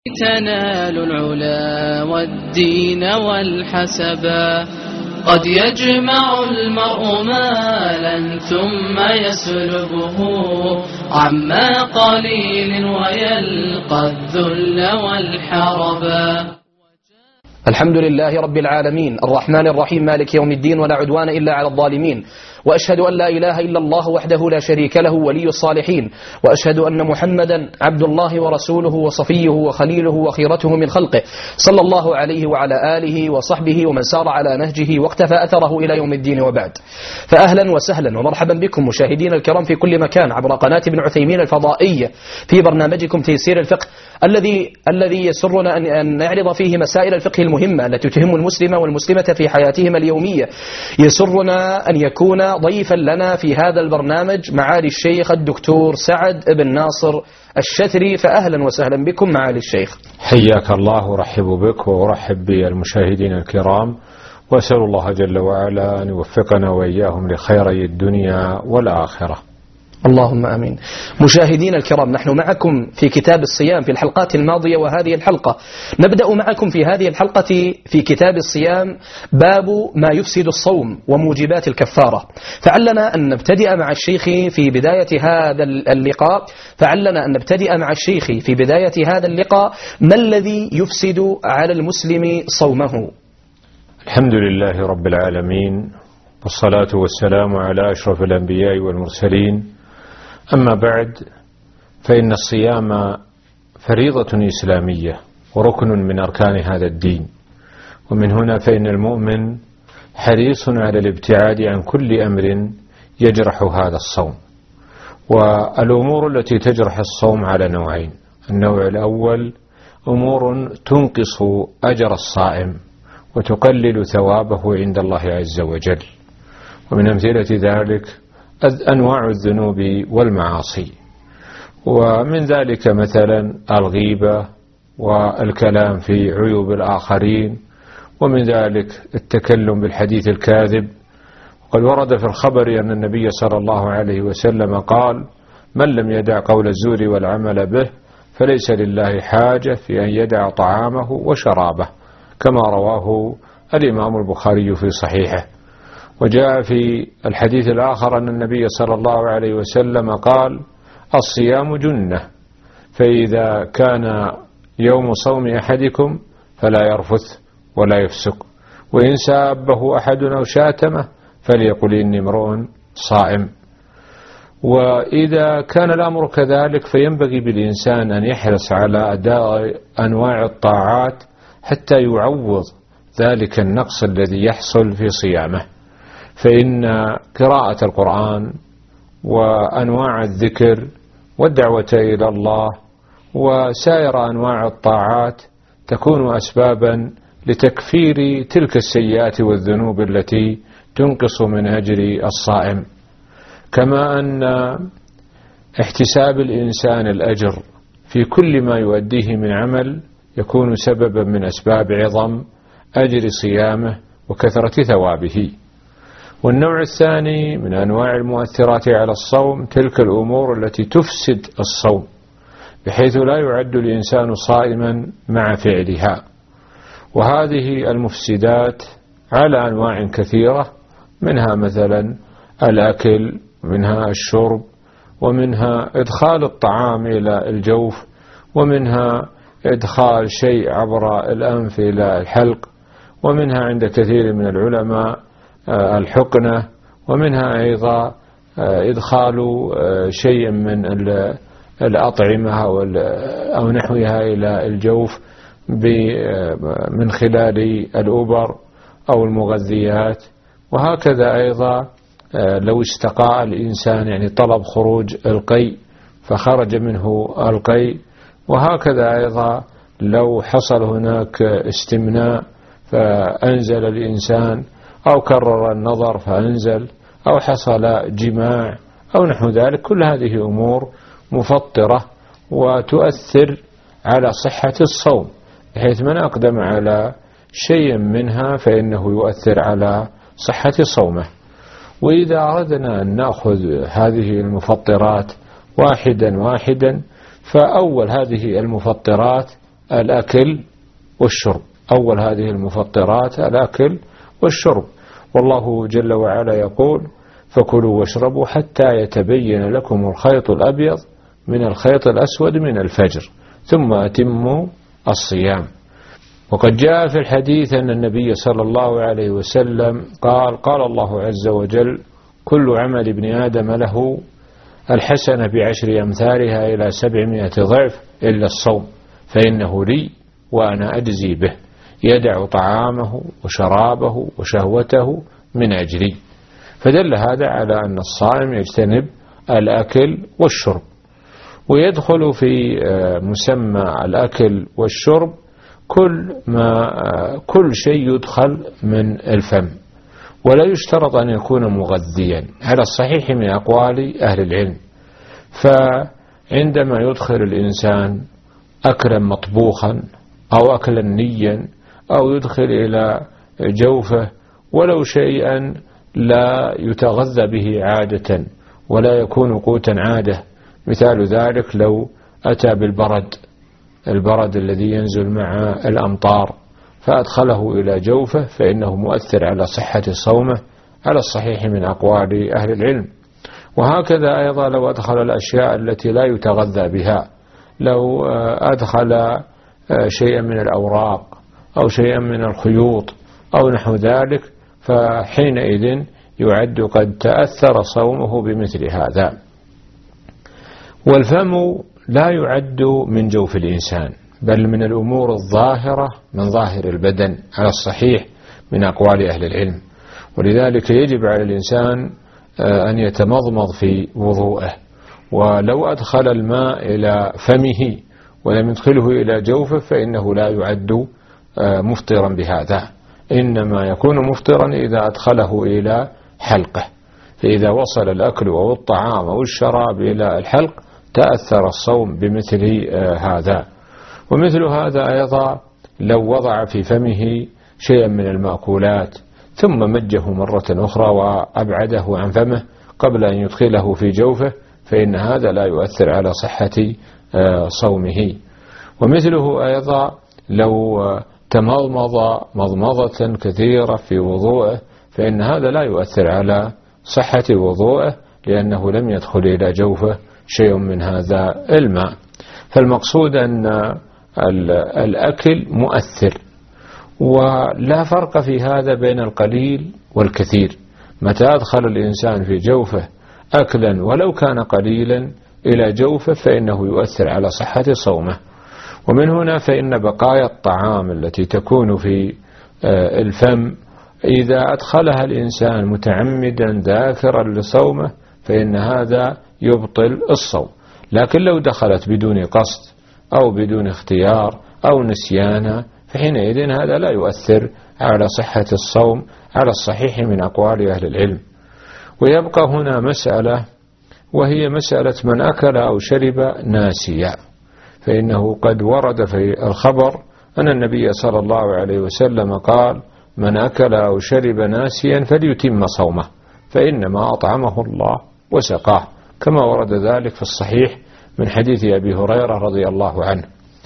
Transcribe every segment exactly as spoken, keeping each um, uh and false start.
تنال العلا والدين والحسبا. قد يجمع المرء مالا ثم يسلبه عما قليل ويلقى الذل والحربا. الحمد لله رب العالمين الرحمن الرحيم مالك يوم الدين، ولا عدوان إلا على الظالمين، وأشهد أن لا إله إلا الله وحده لا شريك له ولي الصالحين، وأشهد أن محمدا عبد الله ورسوله وصفيه وخليله وخيرته من خلقه، صلى الله عليه وعلى آله وصحبه ومن سار على نهجه واقتفى أثره إلى يوم الدين. وبعد، فأهلا وسهلا ومرحبا بكم مشاهدين الكرام في كل مكان عبر قناة ابن عثيمين الفضائية في برنامجكم تيسير الفقه، الذي الذي يسرنا أن نعرض فيه مسائل الفقه المهمة التي تهم المسلم والمسلمة في حياتهم اليومية. يسرنا أن يكون ضيفا لنا في هذا البرنامج معالي الشيخ الدكتور سعد بن ناصر الشتري، فأهلا وسهلا بكم معالي الشيخ. حياك الله ورحب بك وأرحب بالمشاهدين الكرام، وأسأل الله جل وعلا أن يوفقنا وإياهم لخيري الدنيا والآخرة. اللهم آمين. مشاهدين الكرام، نحن معكم في كتاب الصيام في الحلقات الماضية وهذه الحلقة. نبدأ معكم في هذه الحلقة في كتاب الصيام باب ما يفسد الصوم وموجبات الكفارة. فعلنا أن نبتدئ مع الشيخ في بداية هذا اللقاء فعلنا أن نبتدئ مع الشيخ في بداية هذا اللقاء ما الذي يفسد على المسلم صومه؟ الحمد لله رب العالمين، والصلاة والسلام على أشرف الأنبياء والمرسلين. أما بعد، فإن الصيام فريضة إسلامية وركن من أركان هذا الدين، ومن هنا فإن المؤمن حريص على الابتعاد عن كل أمر يجرح هذا الصوم. والأمور التي تجرح الصوم على نوعين: النوع الأول أمور تنقص أجر الصائم وتقلل ثوابه عند الله عز وجل، ومن أمثلة ذلك أنواع الذنوب والمعاصي، ومن ذلك مثلا الغيبة والكلام في عيوب الآخرين، ومن ذلك التكلم بالحديث الكاذب. وقد ورد في الخبر أن النبي صلى الله عليه وسلم قال: من لم يدع قول الزور والعمل به فليس لله حاجة في أن يدع طعامه وشرابه، كما رواه الإمام البخاري في صحيحه. وجاء في الحديث الآخر أن النبي صلى الله عليه وسلم قال: الصيام جنة، فإذا كان يوم صوم أحدكم فلا يرفث ولا يفسق، وإن سابه أحد أو شاتمه فليقل إني امرؤ صائم. وإذا كان الأمر كذلك فينبغي بالإنسان أن يحرص على أداء أنواع الطاعات حتى يعوض ذلك النقص الذي يحصل في صيامه. فإن قراءة القرآن وأنواع الذكر والدعوة إلى الله وسائر أنواع الطاعات تكون أسبابا لتكفير تلك السيئات والذنوب التي تنقص من أجر الصائم. كما أن احتساب الإنسان الأجر في كل ما يؤديه من عمل يكون سببا من أسباب عظم أجر صيامه وكثرة ثوابه. والنوع الثاني من أنواع المؤثرات على الصوم تلك الأمور التي تفسد الصوم، بحيث لا يعد الإنسان صائما مع فعلها. وهذه المفسدات على أنواع كثيرة، منها مثلا الأكل، ومنها الشرب، ومنها إدخال الطعام إلى الجوف، ومنها إدخال شيء عبر الأنف إلى الحلق، ومنها عند كثير من العلماء الحقنة، ومنها أيضا إدخال شيء من الأطعمة أو نحوها إلى الجوف من خلال الأوبر أو المغذيات. وهكذا أيضا لو استقاء الإنسان، يعني طلب خروج القيء فخرج منه القيء. وهكذا أيضا لو حصل هناك استمناء فأنزل الإنسان، أو كرر النظر فأنزل، أو حصل جماع أو نحو ذلك. كل هذه أمور مفطرة وتؤثر على صحة الصوم، بحيث من أقدم على شيء منها فإنه يؤثر على صحة صومه. وإذا أردنا أن نأخذ هذه المفطرات واحدا واحدا، فأول هذه المفطرات الأكل والشرب. أول هذه المفطرات الأكل والشرب، والله جل وعلا يقول: فكلوا واشربوا حتى يتبين لكم الخيط الأبيض من الخيط الأسود من الفجر ثم أتموا الصيام. وقد جاء في الحديث أن النبي صلى الله عليه وسلم قال: قال الله عز وجل: كل عمل ابن آدم له الحسنة بعشر أمثالها إلى سبعمائة ضعف إلا الصوم فإنه لي وأنا أجزي به، يدع طعامه وشرابه وشهوته من أجلي. فدل هذا على أن الصائم يجتنب الأكل والشرب. ويدخل في مسمى الأكل والشرب كل ما كل شيء يدخل من الفم، ولا يشترط أن يكون مغذيا على الصحيح من أقوال أهل العلم. فعندما يدخل الإنسان أكلا مطبوخا أو أكلا نيا أو يدخل إلى جوفه ولو شيئا لا يتغذى به عادة ولا يكون قوتا عادة، مثال ذلك لو أتى بالبرد البرد الذي ينزل مع الأمطار فأدخله إلى جوفه فإنه مؤثر على صحة صومه على الصحيح من أقوال أهل العلم. وهكذا أيضا لو أدخل الأشياء التي لا يتغذى بها، لو أدخل شيئا من الأوراق أو شيئا من الخيوط أو نحو ذلك فحينئذ يعد قد تأثر صومه بمثل هذا. والفم لا يعد من جوف الإنسان بل من الأمور الظاهرة من ظاهر البدن على الصحيح من أقوال أهل العلم، ولذلك يجب على الإنسان أن يتمضمض في وضوءه، ولو أدخل الماء إلى فمه ولم يدخله إلى جوفه فإنه لا يعد مفطرا بهذا، إنما يكون مفطرا إذا أدخله إلى حلقه، فإذا وصل الأكل أو الطعام أو الشراب إلى الحلق تأثر الصوم بمثل هذا. ومثل هذا أيضا لو وضع في فمه شيئا من المأكولات ثم مجه مرة أخرى وأبعده عن فمه قبل أن يدخله في جوفه فإن هذا لا يؤثر على صحة صومه. ومثله أيضا لو تمضمض مضمضة كثيرة في وضوءه فإن هذا لا يؤثر على صحة وضوءه لأنه لم يدخل إلى جوفه شيء من هذا الماء. فالمقصود أن الأكل مؤثر، ولا فرق في هذا بين القليل والكثير. متى أدخل الإنسان في جوفه أكلا ولو كان قليلا إلى جوفه فإنه يؤثر على صحة صومه. ومن هنا فإن بقايا الطعام التي تكون في الفم إذا أدخلها الإنسان متعمدا ذاكرا لصومه فإن هذا يبطل الصوم، لكن لو دخلت بدون قصد أو بدون اختيار أو نسيانا فحينئذ هذا لا يؤثر على صحة الصوم على الصحيح من أقوال أهل العلم. ويبقى هنا مسألة وهي مسألة من أكل أو شرب ناسيا، فإنه قد ورد في الخبر أن النبي صلى الله عليه وسلم قال: من أكل أو شرب ناسيا فليتم صومه فإنما أطعمه الله وسقاه، كما ورد ذلك في الصحيح من حديث أبي هريرة رضي الله عنه.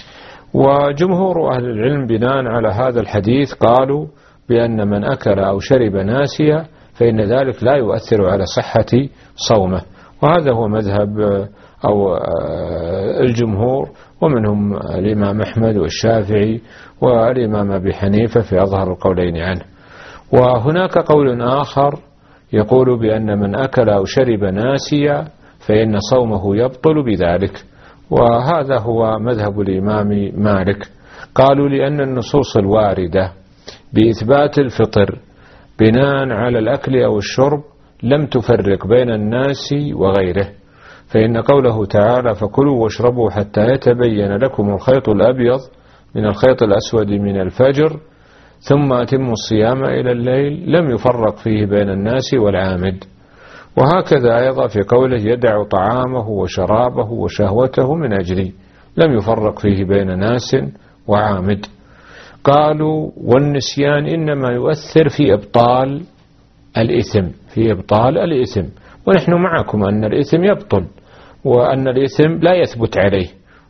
وجمهور أهل العلم بناء على هذا الحديث قالوا بأن من أكل أو شرب ناسيا فإن ذلك لا يؤثر على صحة صومه، وهذا هو مذهب أو الجمهور، ومنهم الإمام أحمد والشافعي والإمام أبي حنيفة في أظهر القولين عنه. وهناك قول آخر يقول بأن من أكل أو شرب ناسيا فإن صومه يبطل بذلك، وهذا هو مذهب الإمام مالك. قالوا لأن النصوص الواردة بإثبات الفطر بناء على الأكل أو الشرب لم تفرق بين الناس وغيره، فإن قوله تعالى: فكلوا واشربوا حتى يتبين لكم الخيط الأبيض من الخيط الأسود من الفجر ثم أتموا الصيام إلى الليل لم يفرق فيه بين الناس والعامد. وهكذا أيضا في قوله: يدع طعامه وشرابه وشهوته من أجلي لم يفرق فيه بين ناس وعامد. قالوا: والنسيان إنما يؤثر في إبطال الإثم في إبطال الإثم ونحن معكم أن الإثم يبطل وأن الإثم لا يثبت عليه،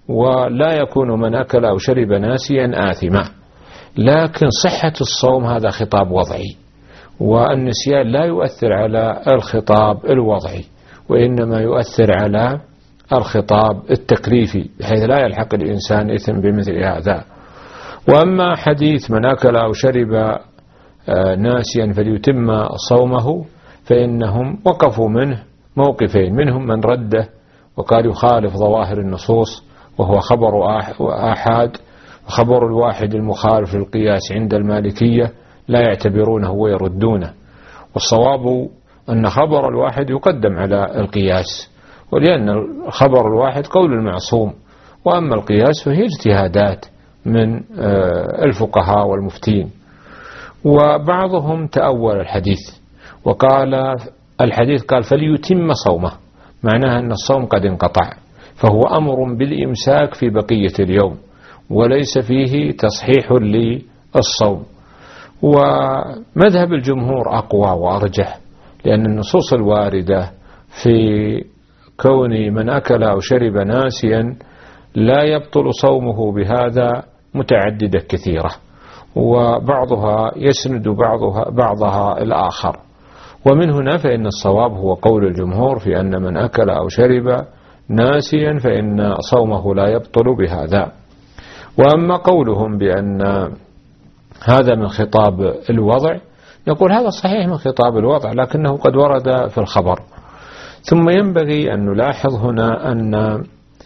ولا يكون من أكل أو شرب ناسيا آثما. لكن صحة الصوم هذا خطاب وضعي، والنسيان لا يؤثر على الخطاب الوضعي، وإنما يؤثر على الخطاب التكليفي، بحيث لا يلحق الإنسان إثم بمثل هذا. وأما حديث من أكل أو شرب ناسيا فليتم صومه، فإنهم وقفوا منه موقفين، منهم من رده وقال يخالف ظواهر النصوص وهو خبر آحاد، خبر الواحد المخالف للقياس عند المالكية لا يعتبرونه ويردونه، والصواب أن خبر الواحد يقدم على القياس، ولأن الخبر الواحد قول المعصوم، وأما القياس فهي اجتهادات من الفقهاء والمفتين. وبعضهم تأول الحديث وقال الحديث قال فليتم صومه، معناها أن الصوم قد انقطع، فهو أمر بالإمساك في بقية اليوم وليس فيه تصحيح للصوم. ومذهب الجمهور أقوى وأرجح، لأن النصوص الواردة في كون من أكل أو شرب ناسيا لا يبطل صومه بهذا متعددة كثيرة، وبعضها يسند بعضها, بعضها الآخر. ومن هنا فإن الصواب هو قول الجمهور في أن من أكل أو شرب ناسيا فإن صومه لا يبطل بهذا. وأما قولهم بأن هذا من خطاب الوضع، نقول هذا صحيح من خطاب الوضع، لكنه قد ورد في الخبر. ثم ينبغي أن نلاحظ هنا أن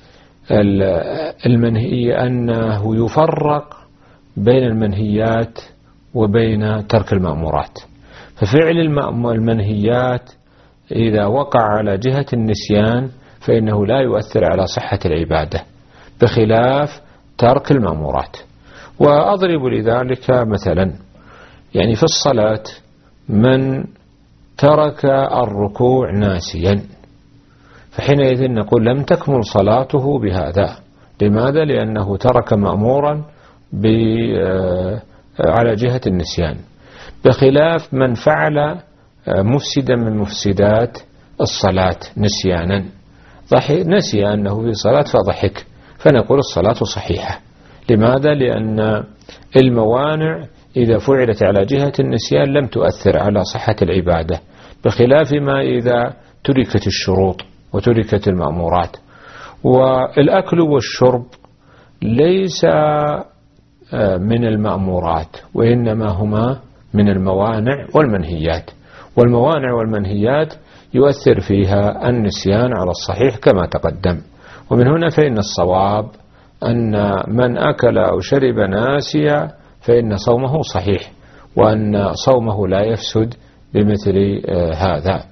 المنهي أنه يفرق بين المنهيات وبين ترك المأمورات. ففعل المنهيات إذا وقع على جهة النسيان فإنه لا يؤثر على صحة العبادة، بخلاف ترك المأمورات. وأضرب لذلك مثلا، يعني في الصلاة من ترك الركوع ناسيا فحينئذ نقول لم تكمل صلاته بهذا. لماذا؟ لأنه ترك مأمورا على جهة النسيان، بخلاف من فعل مفسدا من مفسدات الصلاة نسيانا، نسي أنه في صلاة فضحك، فنقول الصلاة صحيحة. لماذا؟ لأن الموانع إذا فعلت على جهة النسيان لم تؤثر على صحة العبادة، بخلاف ما إذا تركت الشروط وتركت المأمورات. والأكل والشرب ليس من المأمورات، وإنما هما من الموانع والمنهيات، والموانع والمنهيات يؤثر فيها النسيان على الصحيح كما تقدم. ومن هنا فإن الصواب أن من أكل أو شرب ناسيا فإن صومه صحيح، وأن صومه لا يفسد بمثل هذا.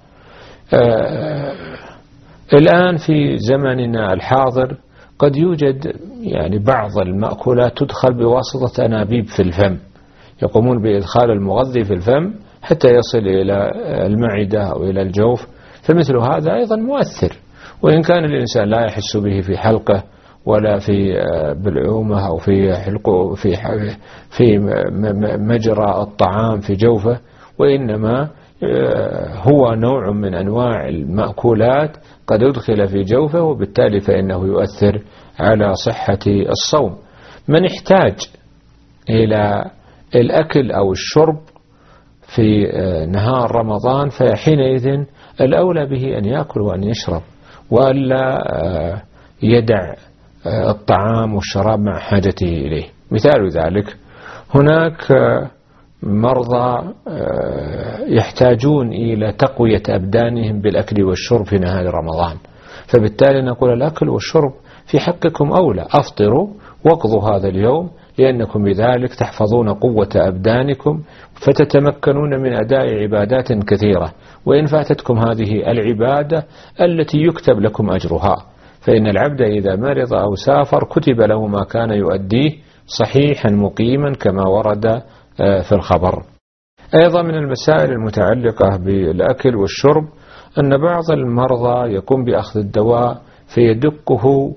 الآن في زمننا الحاضر قد يوجد يعني بعض المأكولات تدخل بواسطة أنابيب في الفم، يقومون بإدخال المغذي في الفم حتى يصل إلى المعدة أو إلى الجوف، فمثل هذا أيضا مؤثر، وإن كان الإنسان لا يحس به في حلقه ولا في بلعومه أو في حلقه في في مجرى الطعام في جوفه، وإنما هو نوع من أنواع المأكولات قد يدخل في جوفه، وبالتالي فإنه يؤثر على صحة الصوم. من احتاج إلى الأكل أو الشرب في نهار رمضان فحينئذ الأولى به أن يأكل وأن يشرب، وألا يدع الطعام والشراب مع حاجته إليه. مثال ذلك هناك مرضى يحتاجون إلى تقوية أبدانهم بالأكل والشرب في نهار رمضان، فبالتالي نقول الأكل والشرب في حقكم أولى، أفطروا واقضوا هذا اليوم، لأنكم بذلك تحفظون قوة أبدانكم فتتمكنون من أداء عبادات كثيرة، وإن فاتتكم هذه العبادة التي يكتب لكم أجرها، فإن العبد إذا مرض أو سافر كتب له ما كان يؤديه صحيحا مقيما كما ورد في الخبر. أيضا من المسائل المتعلقة بالأكل والشرب أن بعض المرضى يقوم بأخذ الدواء فيدقه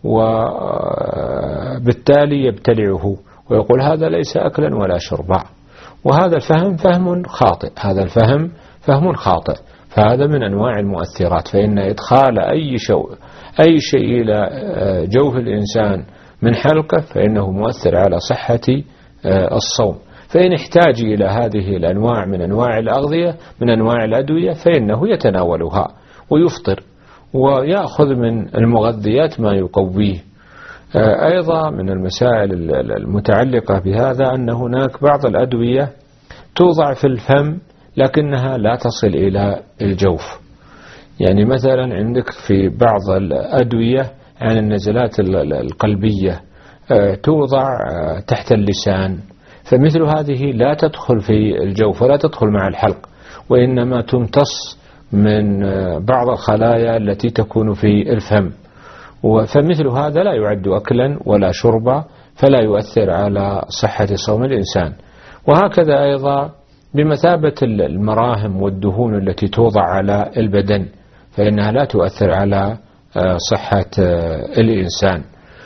وبالتالي يبتلعه ويقول هذا ليس أكلا ولا شربا، وهذا الفهم فهم خاطئ، هذا الفهم فهم خاطئ، فهذا من أنواع المؤثرات. فإن إدخال أي شيء أي شيء إلى جوف الإنسان من حلقه فإنه مؤثر على صحة الصوم. فإن احتاج إلى هذه الأنواع من أنواع الأغذية من أنواع الأدوية فإنه يتناولها ويفطر ويأخذ من المغذيات ما يقويه. أيضا من المسائل المتعلقة بهذا أن هناك بعض الأدوية توضع في الفم لكنها لا تصل إلى الجوف. يعني مثلا عندك في بعض الأدوية عن النزلات القلبية توضع تحت اللسان، فمثل هذه لا تدخل في الجوف ولا تدخل مع الحلق، وإنما تمتص من بعض الخلايا التي تكون في الفم، فمثل هذا لا يعد أكلا ولا شربا، فلا يؤثر على صحة صوم الإنسان. وهكذا أيضا بمثابة المراهم والدهون التي توضع على البدن فإنها لا تؤثر على صحة الإنسان.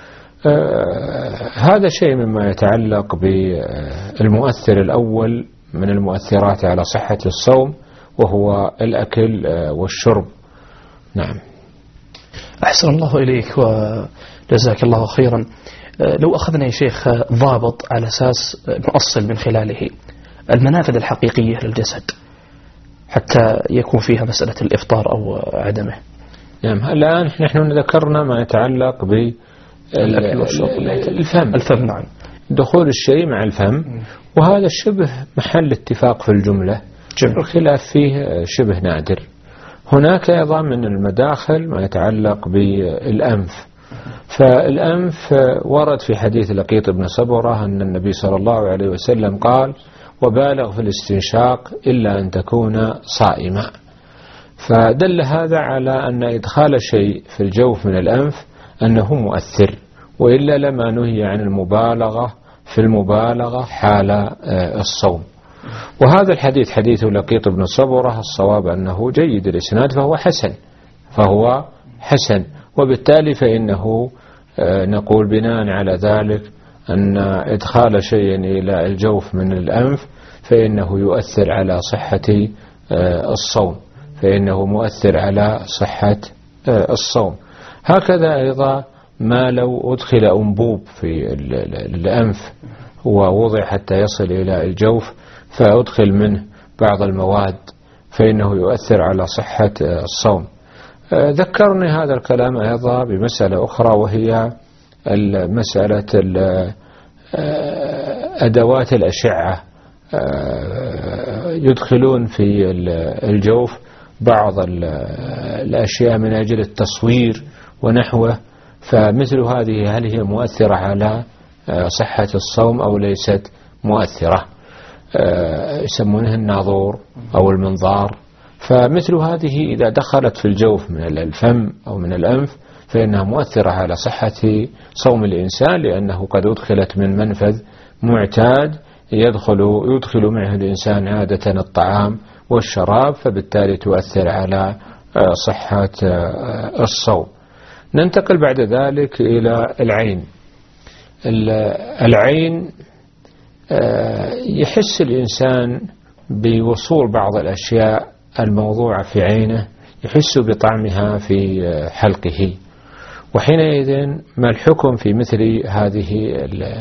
هذا شيء مما يتعلق بالمؤثر الأول من المؤثرات على صحة الصوم، وهو الأكل والشرب. نعم. أحسن الله إليك وجزاك الله خيرا. لو أخذنا يا شيخ ضابط على أساس نؤصل من خلاله المنافذ الحقيقية للجسد حتى يكون فيها مسألة الإفطار أو عدمه. نعم. الآن نحن ذكرنا ما يتعلق بالفم. الفم نعم. دخول الشيء مع الفم، وهذا الشبه محل اتفاق في الجملة، الخلاف فيه شبه نادر. هناك أيضا من المداخل ما يتعلق بالأنف. فالأنف ورد في حديث لقيط بن صبرة أن النبي صلى الله عليه وسلم قال: وبالغ في الاستنشاق إلا أن تكون صائما. فدل هذا على أن إدخال شيء في الجوف من الأنف أنه مؤثر، وإلا لما نهي عن المبالغة في المبالغة حال الصوم. وهذا الحديث حديث لقيط بن صبرة الصواب أنه جيد الإسناد، فهو حسن فهو حسن وبالتالي فإنه نقول بناء على ذلك أن إدخال شيء إلى الجوف من الأنف فإنه يؤثر على صحة الصوم، فإنه مؤثر على صحة الصوم. هكذا أيضا ما لو أدخل أنبوب في الأنف ووضع حتى يصل إلى الجوف فأدخل منه بعض المواد فإنه يؤثر على صحة الصوم. ذكرني هذا الكلام أيضا بمسألة أخرى، وهي مسألة أدوات الأشعة. يدخلون في الجوف بعض الأشياء من أجل التصوير ونحوه، فمثل هذه هل هي مؤثرة على صحة الصوم أو ليست مؤثرة؟ يسمونها الناظور أو المنظار. فمثل هذه إذا دخلت في الجوف من الفم أو من الأنف فإنها مؤثرة على صحة صوم الإنسان، لأنه قد أدخلت من منفذ معتاد يدخل يدخل معه الإنسان عادة الطعام والشراب، فبالتالي تؤثر على صحة الصوم. ننتقل بعد ذلك إلى العين. العين يحس الإنسان بوصول بعض الأشياء الموضوعة في عينه، يحس بطعمها في حلقه، وحينئذ ما الحكم في مثل هذه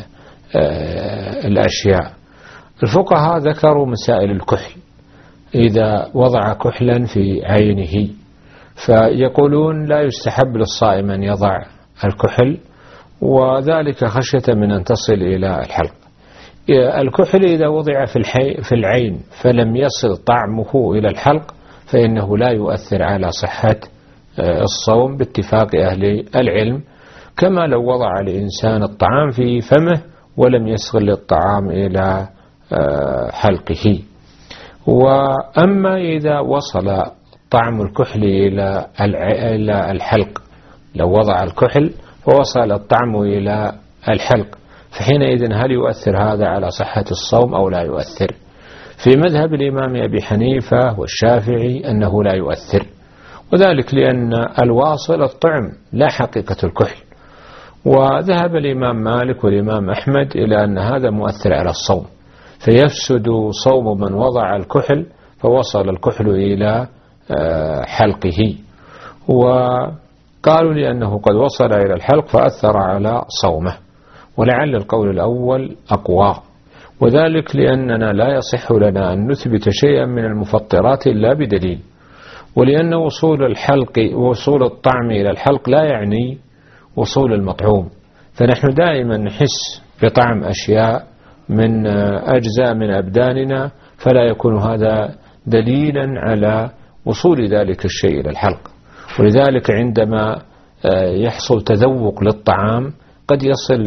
الأشياء؟ الفقهاء ذكروا مسائل الكحل، إذا وضع كحلا في عينه فيقولون لا يستحب للصائم أن يضع الكحل، وذلك خشية من أن تصل إلى الحلق. الكحل إذا وضع في في العين فلم يصل طعمه إلى الحلق فإنه لا يؤثر على صحة الصوم باتفاق أهل العلم، كما لو وضع الإنسان الطعام في فمه ولم يصل الطعام إلى حلقه. وأما إذا وصل طعم الكحل إلى الحلق، لو وضع الكحل فوصل الطعم إلى الحلق، فحينئذ هل يؤثر هذا على صحة الصوم أو لا يؤثر؟ في مذهب الإمام أبي حنيفة والشافعي أنه لا يؤثر، وذلك لأن الواصل الطعم لا حقيقة الكحل. وذهب الإمام مالك والإمام أحمد إلى أن هذا مؤثر على الصوم، فيفسد صوم من وضع الكحل فوصل الكحل إلى حلقه. قالوا لأنه قد وصل إلى الحلق فأثر على صومه، ولعل القول الأول أقوى، وذلك لأننا لا يصح لنا أن نثبت شيئا من المفطرات إلا بدليل، ولأن وصول الحلق ووصول الطعم إلى الحلق لا يعني وصول المطعوم، فنحن دائما نحس بطعم أشياء من أجزاء من أبداننا، فلا يكون هذا دليلا على وصول ذلك الشيء إلى الحلق. ولذلك عندما يحصل تذوق للطعام قد يصل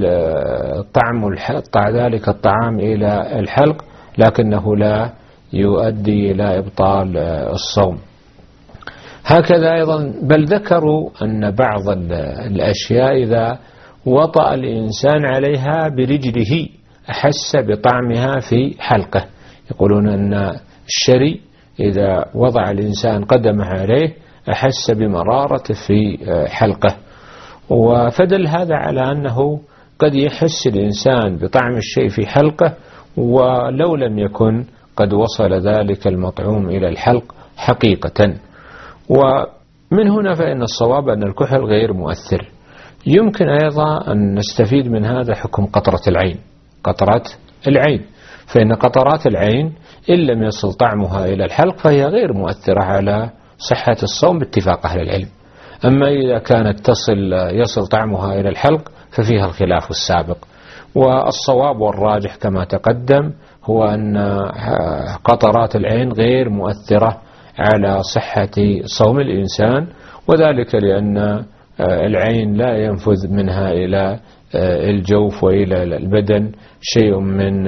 طعم ذلك الطعام إلى الحلق لكنه لا يؤدي إلى إبطال الصوم. هكذا أيضا بل ذكروا أن بعض الأشياء إذا وطأ الإنسان عليها برجله أحس بطعمها في حلقه، يقولون أن الشري إذا وضع الإنسان قدمه عليه أحس بمرارة في حلقه، وفدل هذا على أنه قد يحس الإنسان بطعم الشيء في حلقه ولو لم يكن قد وصل ذلك المطعوم إلى الحلق حقيقة. ومن هنا فإن الصواب أن الكحل غير مؤثر. يمكن أيضا أن نستفيد من هذا حكم قطرة العين. قطرة العين فإن قطرات العين إن لم يصل طعمها إلى الحلق فهي غير مؤثرة على صحة الصوم باتفاق أهل العلم. أما إذا كانت تصل يصل طعمها إلى الحلق ففيها الخلاف السابق، والصواب والراجح كما تقدم هو أن قطرات العين غير مؤثرة على صحة صوم الإنسان، وذلك لأن العين لا ينفذ منها إلى الجوف وإلى البدن شيء من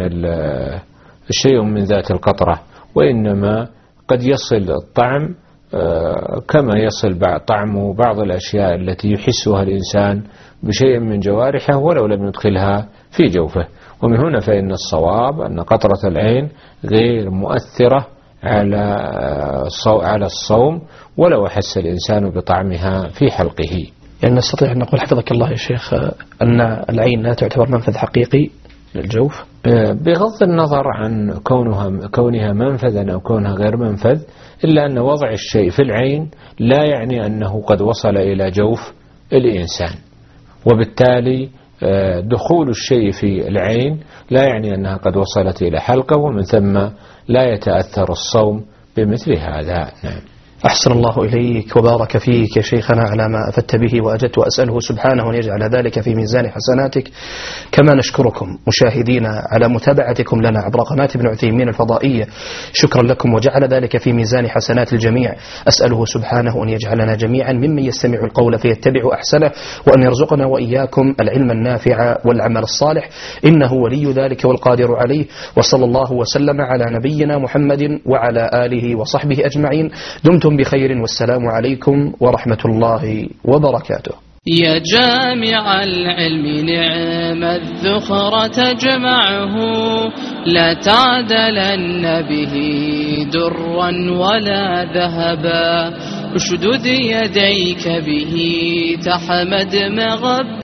شيء من ذات القطرة، وإنما قد يصل الطعم كما يصل بعض طعم بعض الأشياء التي يحسها الإنسان بشيء من جوارحه ولو لم يدخلها في جوفه. ومن هنا فإن الصواب أن قطرة العين غير مؤثرة على على الصوم ولو أحس الإنسان بطعمها في حلقه. يعني نستطيع أن نقول حفظك الله يا شيخ أن العين لا تعتبر منفذ حقيقي للجوف بغض النظر عن كونها كونها منفذا أو كونها غير منفذ، إلا أن وضع الشيء في العين لا يعني أنه قد وصل إلى جوف الإنسان، وبالتالي دخول الشيء في العين لا يعني أنها قد وصلت إلى حلقة، ومن ثم لا يتأثر الصوم بمثل هذا. نعم. أحسن الله إليك وبارك فيك يا شيخنا على ما أفدت به وأجدت، وأسأله سبحانه أن يجعل ذلك في ميزان حسناتك. كما نشكركم مشاهدينا على متابعتكم لنا عبر قناة ابن عثيمين الفضائية، شكرا لكم وجعل ذلك في ميزان حسنات الجميع. أسأله سبحانه أن يجعلنا جميعا ممن يستمع القول فيتبع أحسنه، وأن يرزقنا وإياكم العلم النافع والعمل الصالح، إنه ولي ذلك والقادر عليه. وصلى الله وسلم على نبينا محمد وعلى آله وصحبه أجمعين. دمتم بخير، والسلام عليكم ورحمة الله وبركاته. يا جامع العلم نعم الذخر تجمعه، لا تعدلن به درا ولا ذهبا، اشدد يديك به تحمد مغب